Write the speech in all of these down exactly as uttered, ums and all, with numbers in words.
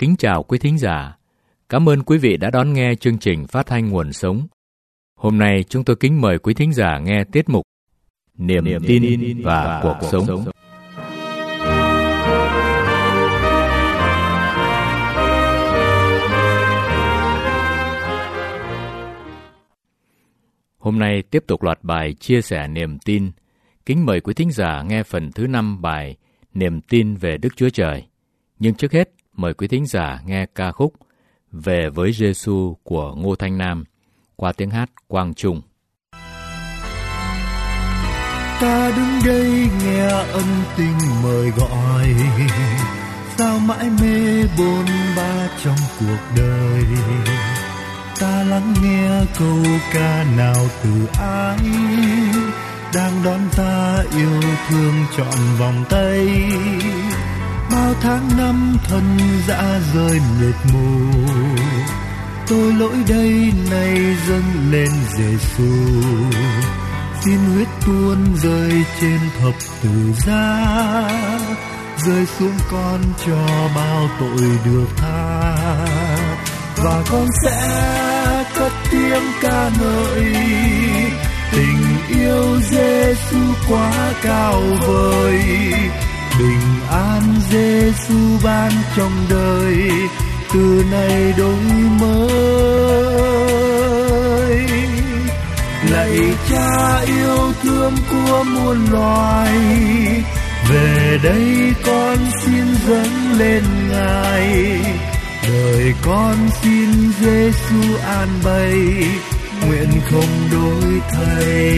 Kính chào quý thính giả. Cảm ơn quý vị đã đón nghe chương trình phát thanh Nguồn Sống. Hôm nay chúng tôi kính mời quý thính giả nghe tiết mục Niềm, Niềm tin, tin và, và cuộc, cuộc sống. sống. Hôm nay tiếp tục loạt bài chia sẻ niềm tin. Kính mời quý thính giả nghe phần thứ năm bài Niềm tin về Đức Chúa Trời. Nhưng trước hết, mời quý thính giả nghe ca khúc Về với Giê-xu của Ngô Thanh Nam qua tiếng hát Quang Trung. Ta đứng đây nghe ân tình mời gọi, sao mãi mê bôn ba trong cuộc đời. Ta lắng nghe câu ca nào từ ai đang đón ta yêu thương trọn vòng tay. Bao tháng năm thân dã rời mệt mù, tôi lỗi đây nay dâng lên Giê-xu. Xin huyết tuôn rơi trên thập tự giá, rơi xuống con cho bao tội được tha. Và con sẽ cất tiếng ca ngợi tình yêu Giê-xu quá cao vời. Bình an Giê-xu ban trong đời, từ nay đổi mới. Lạy Cha yêu thương của muôn loài, về đây con xin dâng lên Ngài. Đời con xin Giê-xu an bày, nguyện không đổi thay.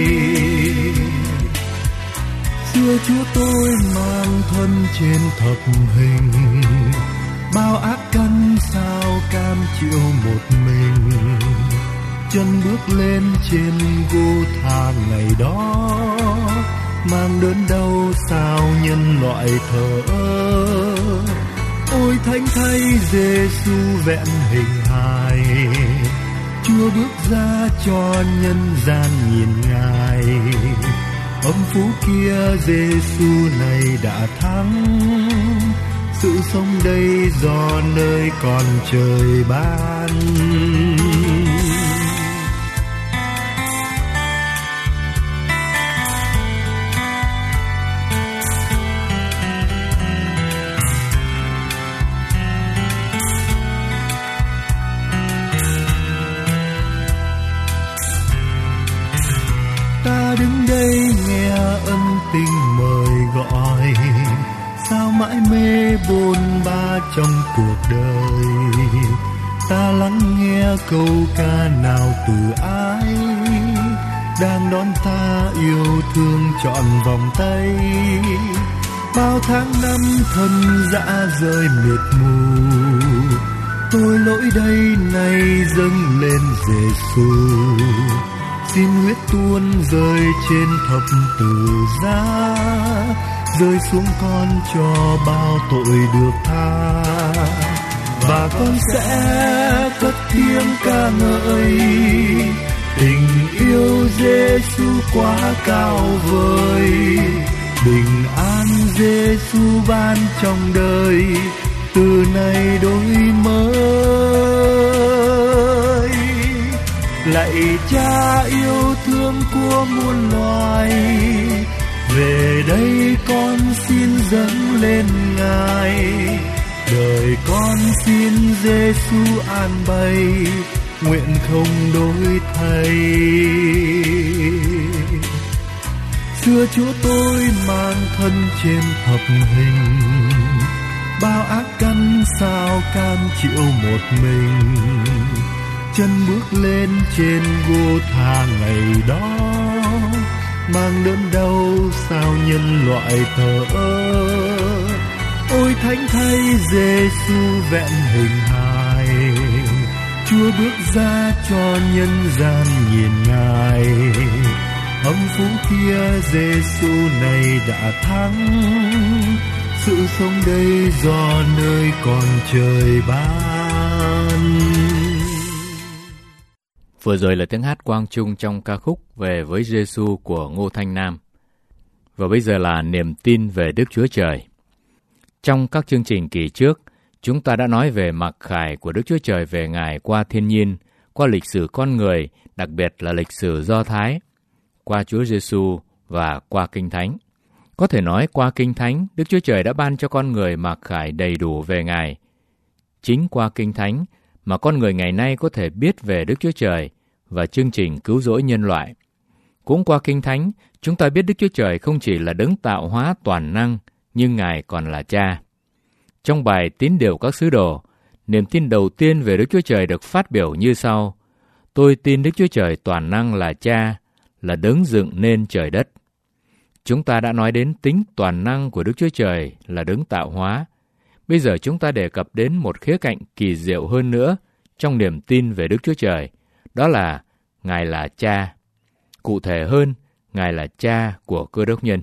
Xưa Chúa tôi mang thân trên thập hình, bao ác căn sao cam chịu một mình. Chân bước lên trên gô thang ngày đó, mang đớn đau sao nhân loại thờ ơ. Ôi thánh thay Giê-xu vẹn hình hài, Chúa bước ra cho nhân gian nhìn Ngài. Âm phú kia Giê-xu này đã thắng, sự sống đây do nơi còn trời ban. Ta đứng đây nghe ân tình mời gọi, sao mãi mê bôn ba trong cuộc đời. Ta lắng nghe câu ca nào từ ai đang đón ta yêu thương trọn vòng tay. Bao tháng năm thân dã rời mệt mù, tôi lỗi đây nay dâng lên Giê-xu. Xin huyết tuôn rơi trên thập tự giá, rơi xuống con cho bao tội được tha. Và con sẽ cất tiếng ca ngợi tình yêu Giê-xu quá cao vời. Bình an Giê-xu ban trong đời, từ nay đổi mới. Lạy Cha yêu thương của muôn loài, về đây con xin dâng lên Ngài. Đời con xin Giê-xu an bày, nguyện không đổi thay. Xưa Chúa tôi mang thân trên thập hình, bao ác căn sao cam chịu một mình. Chân bước lên trên gô thang ngày đó, mang đớn đau sao nhân loại thờ ơ. Ôi thánh thay Giê-xu vẹn hình hài, Chúa bước ra cho nhân gian nhìn Ngài. Âm phú kia Giê-xu này đã thắng, sự sống đây do nơi còn trời ban. Vừa rồi là tiếng hát Quang Trung trong ca khúc Về với Giê-xu của Ngô Thanh Nam. Và bây giờ là niềm tin về Đức Chúa Trời. Trong các chương trình kỳ trước, Chúng ta đã nói về mặc khải của Đức Chúa Trời về Ngài qua thiên nhiên, qua lịch sử con người, đặc biệt là lịch sử Do Thái, qua Chúa Giêsu và qua Kinh Thánh. Có thể nói qua Kinh Thánh, Đức Chúa Trời đã ban cho con người mặc khải đầy đủ về Ngài. Chính qua Kinh Thánh mà con người ngày nay có thể biết về Đức Chúa Trời và chương trình cứu rỗi nhân loại. Cũng qua Kinh Thánh, chúng ta biết Đức Chúa Trời không chỉ là đấng tạo hóa toàn năng, nhưng Ngài còn là Cha. Trong bài Tín điều các sứ đồ, niềm tin đầu tiên về Đức Chúa Trời được phát biểu như sau: Tôi tin Đức Chúa Trời toàn năng là Cha, là đấng dựng nên trời đất. Chúng ta đã nói đến tính toàn năng của Đức Chúa Trời là đấng tạo hóa. Bây giờ chúng ta đề cập đến một khía cạnh kỳ diệu hơn nữa trong niềm tin về Đức Chúa Trời, đó là Ngài là Cha. Cụ thể hơn, Ngài là Cha của Cơ Đốc nhân.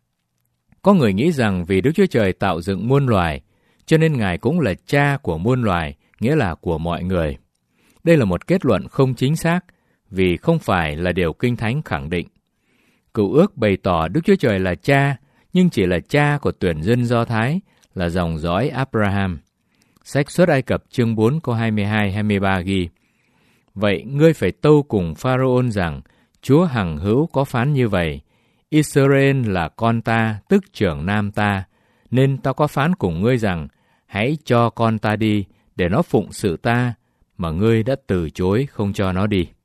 Có người nghĩ rằng vì Đức Chúa Trời tạo dựng muôn loài, cho nên Ngài cũng là Cha của muôn loài, nghĩa là của mọi người. Đây là một kết luận không chính xác, vì không phải là điều Kinh Thánh khẳng định. Cựu ước bày tỏ Đức Chúa Trời là Cha, nhưng chỉ là Cha của tuyển dân Do Thái, là dòng dõi Abraham. Sách Xuất Ai Cập chương bốn câu hai mươi hai hai mươi ba ghi: Vậy ngươi phải tâu cùng Pharaoh rằng, Chúa hằng hữu có phán như vậy: Israel là con ta, tức trưởng nam ta, nên ta có phán cùng ngươi rằng, hãy cho con ta đi, để nó phụng sự ta, mà ngươi đã từ chối không cho nó đi.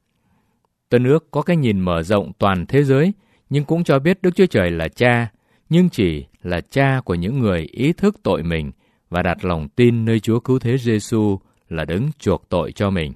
Tân ước có cái nhìn mở rộng toàn thế giới, nhưng cũng cho biết Đức Chúa Trời là Cha, nhưng chỉ là Cha của những người ý thức tội mình và đặt lòng tin nơi Chúa Cứu Thế Giêsu là đấng chuộc tội cho mình.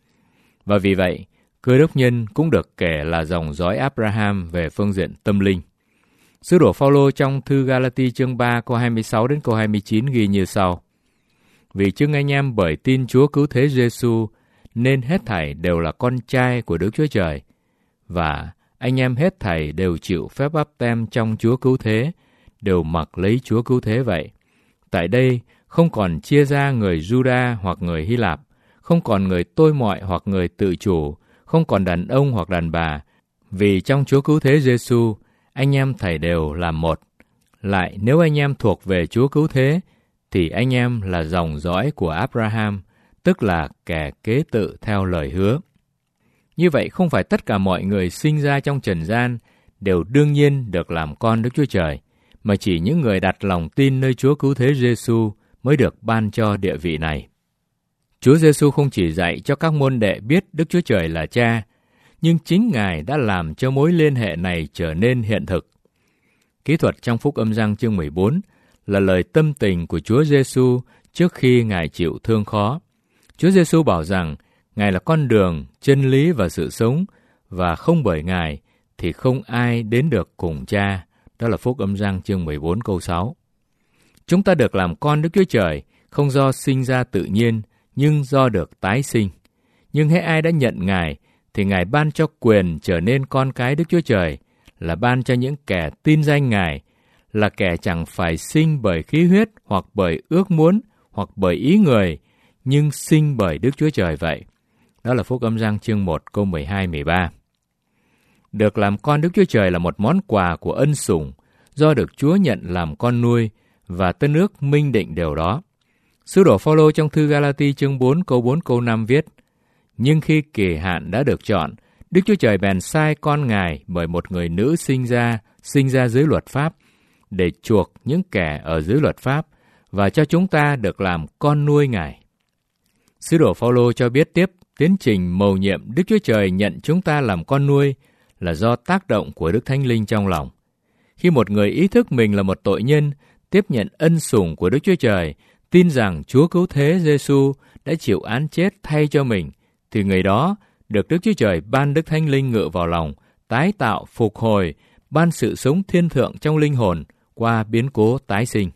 Và vì vậy, Cơ Đốc nhân cũng được kể là dòng dõi Abraham về phương diện tâm linh. Sứ đồ Phao-lô trong thư Ga-la-ti chương ba câu hai mươi sáu đến câu hai mươi chín ghi như sau: Vì chưng anh em bởi tin Chúa Cứu Thế Giêsu nên hết thảy đều là con trai của Đức Chúa Trời, và anh em hết thảy đều chịu phép báp têm trong Chúa Cứu Thế, đều mặc lấy Chúa Cứu Thế vậy. Tại đây không còn chia ra người Juda hoặc người Hy Lạp, không còn người tôi mọi hoặc người tự chủ, không còn đàn ông hoặc đàn bà, vì trong Chúa Cứu Thế Giêsu anh em thảy đều là một. Lại nếu anh em thuộc về Chúa Cứu Thế, thì anh em là dòng dõi của Abraham, tức là kẻ kế tự theo lời hứa. Như vậy không phải tất cả mọi người sinh ra trong trần gian đều đương nhiên được làm con Đức Chúa Trời, mà chỉ những người đặt lòng tin nơi Chúa Cứu Thế Giêsu mới được ban cho địa vị này. Chúa Giêsu không chỉ dạy cho các môn đệ biết Đức Chúa Trời là Cha, nhưng chính Ngài đã làm cho mối liên hệ này trở nên hiện thực. Kỹ thuật trong Phúc Âm Giăng chương mười bốn là lời tâm tình của Chúa Giêsu trước khi Ngài chịu thương khó. Chúa Giêsu bảo rằng Ngài là con đường, chân lý và sự sống, và không bởi Ngài thì không ai đến được cùng Cha. Đó là Phúc Âm Giăng chương mười bốn câu sáu. Chúng ta được làm con Đức Chúa Trời không do sinh ra tự nhiên, nhưng do được tái sinh. Nhưng hễ ai đã nhận Ngài, thì Ngài ban cho quyền trở nên con cái Đức Chúa Trời, là ban cho những kẻ tin danh Ngài, là kẻ chẳng phải sinh bởi khí huyết, hoặc bởi ước muốn, hoặc bởi ý người, nhưng sinh bởi Đức Chúa Trời vậy. Đó là Phúc Âm Giăng chương một câu mười hai mười ba. Được làm con Đức Chúa Trời là một món quà của ân sủng, do được Chúa nhận làm con nuôi, và Tân ước minh định điều đó. Sứ đồ Phao-lô trong thư Ga-la-ti chương bốn câu bốn câu năm viết: Nhưng khi kỳ hạn đã được chọn, Đức Chúa Trời bèn sai con Ngài bởi một người nữ sinh ra, sinh ra dưới luật pháp, để chuộc những kẻ ở dưới luật pháp, và cho chúng ta được làm con nuôi Ngài. Sứ đồ Phao-lô cho biết tiếp, tiến trình mầu nhiệm Đức Chúa Trời nhận chúng ta làm con nuôi là do tác động của Đức Thánh Linh trong lòng. Khi một người ý thức mình là một tội nhân, tiếp nhận ân sủng của Đức Chúa Trời, tin rằng Chúa Cứu Thế Giêsu đã chịu án chết thay cho mình, thì người đó được Đức Chúa Trời ban Đức Thánh Linh ngự vào lòng, tái tạo, phục hồi, ban sự sống thiên thượng trong linh hồn qua biến cố tái sinh.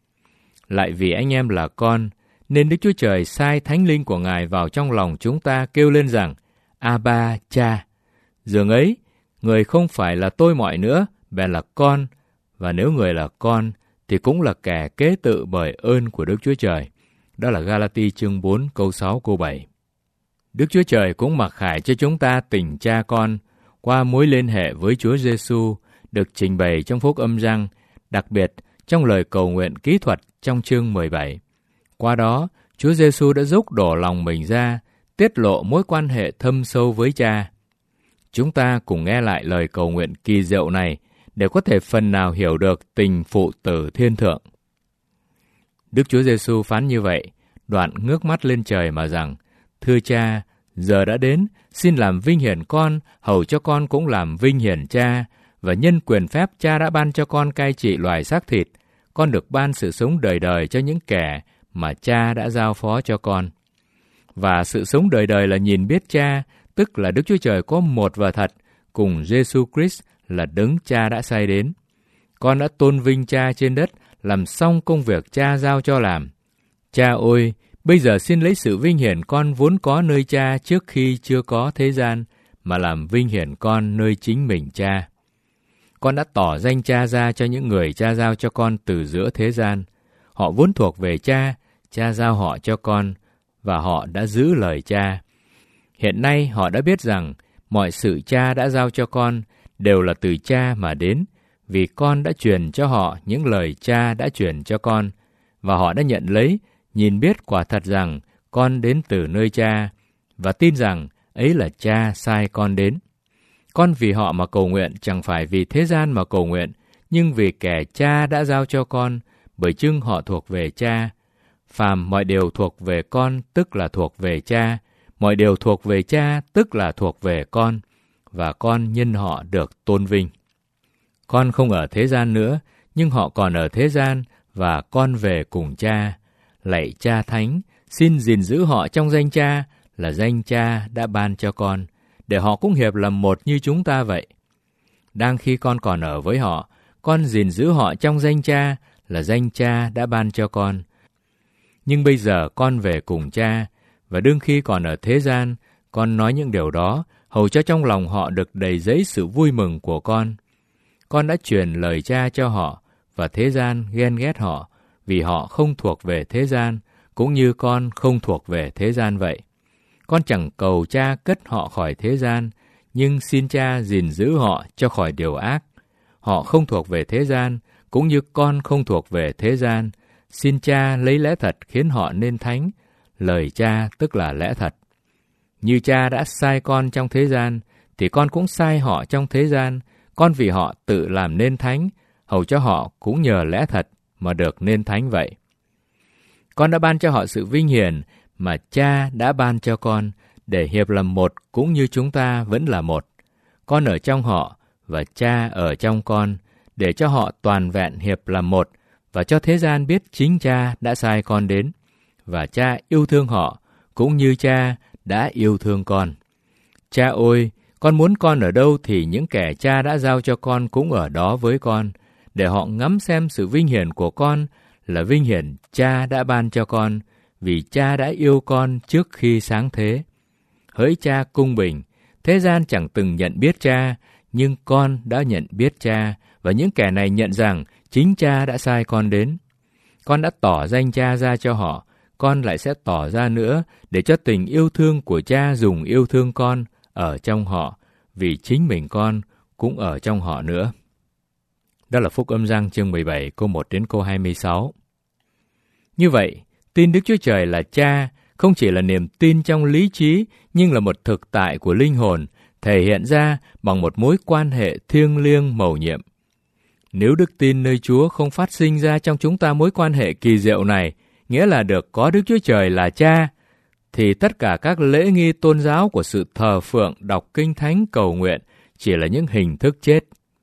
Lại vì anh em là con, nên Đức Chúa Trời sai Thánh Linh của Ngài vào trong lòng chúng ta kêu lên rằng: Abba, Cha. Dường ấy, người không phải là tôi mọi nữa, bèn là con, và nếu người là con, thì cũng là kẻ kế tự bởi ơn của Đức Chúa Trời. Đó là Ga-la-ti chương bốn câu sáu câu bảy. Đức Chúa Trời cũng mặc khải cho chúng ta tình cha con qua mối liên hệ với Chúa Giêsu được trình bày trong Phúc Âm Giăng, đặc biệt trong lời cầu nguyện kỹ thuật trong chương mười bảy. Qua đó, Chúa Giêsu đã dốc đổ lòng mình ra, tiết lộ mối quan hệ thâm sâu với Cha. Chúng ta cùng nghe lại lời cầu nguyện kỳ diệu này để có thể phần nào hiểu được tình phụ tử thiên thượng. Đức Chúa Giêsu phán như vậy, đoạn ngước mắt lên trời mà rằng: Thưa Cha, giờ đã đến, xin làm vinh hiển con, hầu cho con cũng làm vinh hiển Cha, và nhân quyền phép Cha đã ban cho con cai trị loài xác thịt, con được ban sự sống đời đời cho những kẻ mà Cha đã giao phó cho con. Và sự sống đời đời là nhìn biết Cha, tức là Đức Chúa Trời có một và thật, cùng Giêsu Christ là đấng Cha đã sai đến. Con đã tôn vinh Cha trên đất, làm xong công việc Cha giao cho làm. Cha ơi, bây giờ xin lấy sự vinh hiển con vốn có nơi Cha trước khi chưa có thế gian, mà làm vinh hiển con nơi chính mình Cha. Con đã tỏ danh Cha ra cho những người Cha giao cho con từ giữa thế gian. Họ vốn thuộc về Cha, Cha giao họ cho con, và họ đã giữ lời Cha. Hiện nay họ đã biết rằng mọi sự Cha đã giao cho con đều là từ Cha mà đến, vì con đã truyền cho họ những lời Cha đã truyền cho con, và họ đã nhận lấy, nhìn biết quả thật rằng con đến từ nơi Cha, và tin rằng ấy là Cha sai con đến. Con vì họ mà cầu nguyện, chẳng phải vì thế gian mà cầu nguyện, nhưng vì kẻ Cha đã giao cho con, bởi chưng họ thuộc về Cha. Phàm mọi điều thuộc về con, tức là thuộc về Cha, mọi điều thuộc về Cha, tức là thuộc về con, và con nhân họ được tôn vinh. Con không ở thế gian nữa, nhưng họ còn ở thế gian, và con về cùng Cha. Lạy Cha Thánh, xin gìn giữ họ trong danh Cha, là danh Cha đã ban cho con, để họ cũng hiệp làm một như chúng ta vậy. Đang khi con còn ở với họ, con gìn giữ họ trong danh Cha, là danh Cha đã ban cho con. Nhưng bây giờ con về cùng Cha, và đương khi còn ở thế gian, con nói những điều đó, hầu cho trong lòng họ được đầy dẫy sự vui mừng của con. Con đã truyền lời Cha cho họ, và thế gian ghen ghét họ, vì họ không thuộc về thế gian, cũng như con không thuộc về thế gian vậy. Con chẳng cầu Cha cất họ khỏi thế gian, nhưng xin Cha gìn giữ họ cho khỏi điều ác. Họ không thuộc về thế gian, cũng như con không thuộc về thế gian. Xin Cha lấy lẽ thật khiến họ nên thánh, lời Cha tức là lẽ thật. Như Cha đã sai con trong thế gian, thì con cũng sai họ trong thế gian. Con vì họ tự làm nên thánh, hầu cho họ cũng nhờ lẽ thật mà được nên thánh vậy. Con đã ban cho họ sự vinh hiển mà Cha đã ban cho con, để hiệp làm một cũng như chúng ta vẫn là một. Con ở trong họ, và Cha ở trong con, để cho họ toàn vẹn hiệp làm một, và cho thế gian biết chính Cha đã sai con đến, và Cha yêu thương họ, cũng như Cha đã yêu thương con. Cha ơi, con muốn con ở đâu thì những kẻ Cha đã giao cho con cũng ở đó với con, để họ ngắm xem sự vinh hiển của con là vinh hiển Cha đã ban cho con, vì Cha đã yêu con trước khi sáng thế. Hỡi Cha cung bình, thế gian chẳng từng nhận biết Cha, nhưng con đã nhận biết Cha, và những kẻ này nhận rằng chính Cha đã sai con đến. Con đã tỏ danh Cha ra cho họ, con lại sẽ tỏ ra nữa, để cho tình yêu thương của Cha dùng yêu thương con ở trong họ, vì chính mình con cũng ở trong họ nữa. Đó là Phúc Âm Giăng chương mười bảy câu một đến câu hai mươi sáu. Như vậy, tin Đức Chúa Trời là Cha không chỉ là niềm tin trong lý trí, nhưng là một thực tại của linh hồn, thể hiện ra bằng một mối quan hệ thiêng liêng mầu nhiệm. Nếu đức tin nơi Chúa không phát sinh ra trong chúng ta mối quan hệ kỳ diệu này, nghĩa là được có Đức Chúa Trời là Cha, thì tất cả các lễ nghi tôn giáo của sự thờ phượng, đọc kinh thánh, cầu nguyện chỉ là những hình thức chết.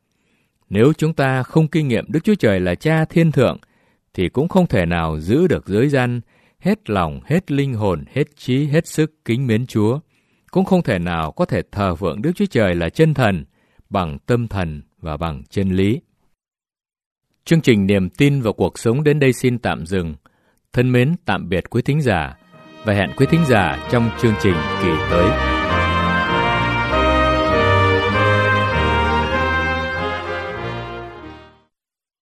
Nếu chúng ta không kinh nghiệm Đức Chúa Trời là Cha thiên thượng, thì cũng không thể nào giữ được giới răn, hết lòng, hết linh hồn, hết trí, hết sức kính mến Chúa. Cũng không thể nào có thể thờ phượng Đức Chúa Trời là chân thần, bằng tâm thần và bằng chân lý. Chương trình Niềm tin vào cuộc sống đến đây xin tạm dừng. Thân mến tạm biệt quý thính giả, và hẹn quý thính giả trong chương trình kỳ tới.